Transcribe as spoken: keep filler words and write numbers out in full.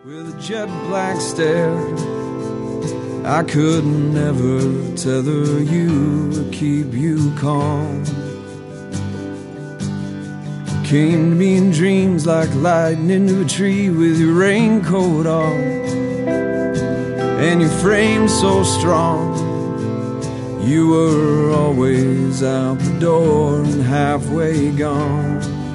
With a jet black stare, I could never tether you or keep you calm. Came to me in dreams like lightning to a tree with your raincoat on, and your frame so strong. You were always out the door and halfway gone.